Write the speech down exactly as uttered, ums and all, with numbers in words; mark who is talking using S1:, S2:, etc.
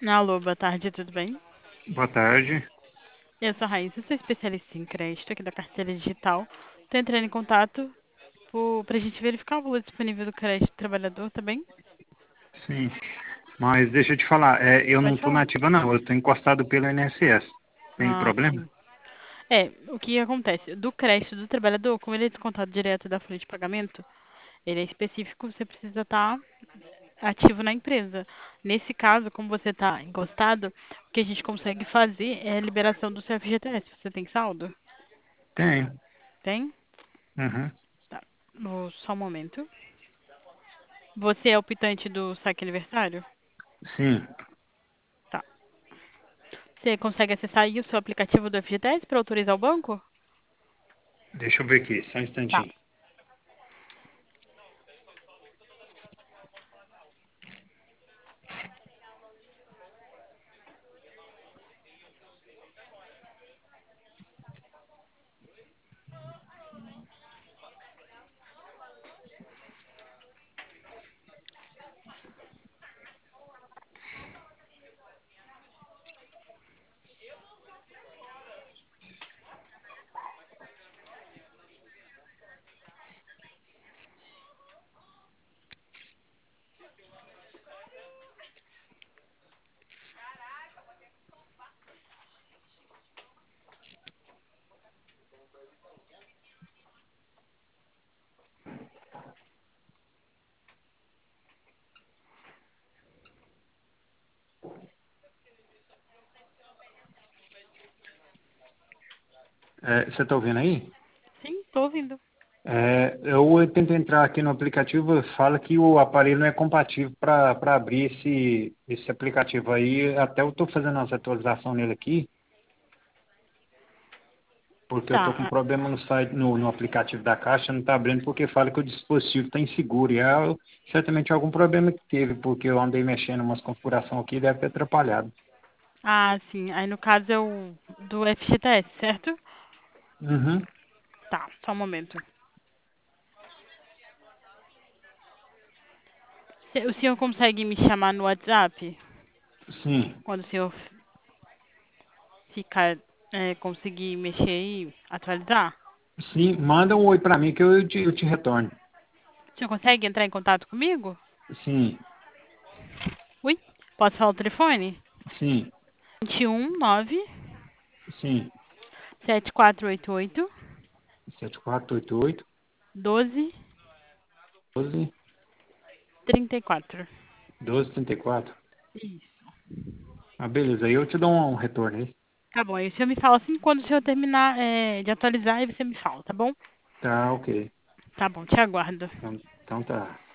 S1: Alô, boa tarde, tudo bem?
S2: Boa tarde.
S1: Eu sou a Raíssa, sou especialista em crédito aqui da carteira digital. Tô entrando em contato por, pra gente verificar o valor disponível do crédito do trabalhador, tá bem?
S2: Sim, mas deixa eu te falar, é, eu não
S1: Pode
S2: estou
S1: falar.
S2: nativa não, eu estou encostado pelo I N S S. Tem
S1: Ah,
S2: problema?
S1: sim. É, o que acontece? Do crédito do trabalhador, como ele é descontado direto da folha de pagamento, ele é específico, você precisa estar ativo na empresa. Nesse caso, como você está encostado, o que a gente consegue fazer é a liberação do seu F G T S. Você tem saldo?
S2: Tenho.
S1: Tem?
S2: Uhum.
S1: Tá. Vou- Só um momento. Você é o optante do saque aniversário?
S2: Sim,
S1: Tá. Você consegue acessar aí o seu aplicativo do F G T S para autorizar o banco?
S2: deixa eu ver aqui, só um
S1: Tá.
S2: instantinho. É, você está ouvindo aí?
S1: Sim, tô ouvindo.
S2: É, eu tento entrar aqui no aplicativo, fala que o aparelho não é compatível para abrir esse, esse aplicativo aí. Até eu estou fazendo as atualizações nele aqui, porque eu estou com
S1: Tá.
S2: problema no site, no, no aplicativo da Caixa, não está abrindo porque fala que o dispositivo está inseguro. E é certamente algum problema que teve, porque eu andei mexendo umas configurações aqui e deve ter atrapalhado.
S1: Ah, sim. Aí no caso é o do F G T S, certo?
S2: Uhum.
S1: Tá, só um momento. Se- O senhor consegue me chamar no WhatsApp
S2: Sim,
S1: quando o senhor ficar, é, conseguir mexer e atualizar?
S2: sim, manda um oi para mim que eu te, eu te retorno.
S1: O senhor consegue entrar em contato comigo?
S2: Sim,
S1: Ui, posso falar o telefone?
S2: sim,
S1: vinte e um, nove,
S2: sim.
S1: sete quatro oito oito,
S2: Sete quatro oito oito
S1: doze,
S2: doze
S1: trinta e quatro.
S2: doze trinta e quatro.
S1: Isso.
S2: Ah, beleza, aí eu te dou um retorno aí.
S1: Tá bom, aí o senhor me fala assim quando o senhor terminar é, de atualizar, aí você me fala, tá bom?
S2: Tá, ok.
S1: Tá bom, te aguardo.
S2: Então, então tá.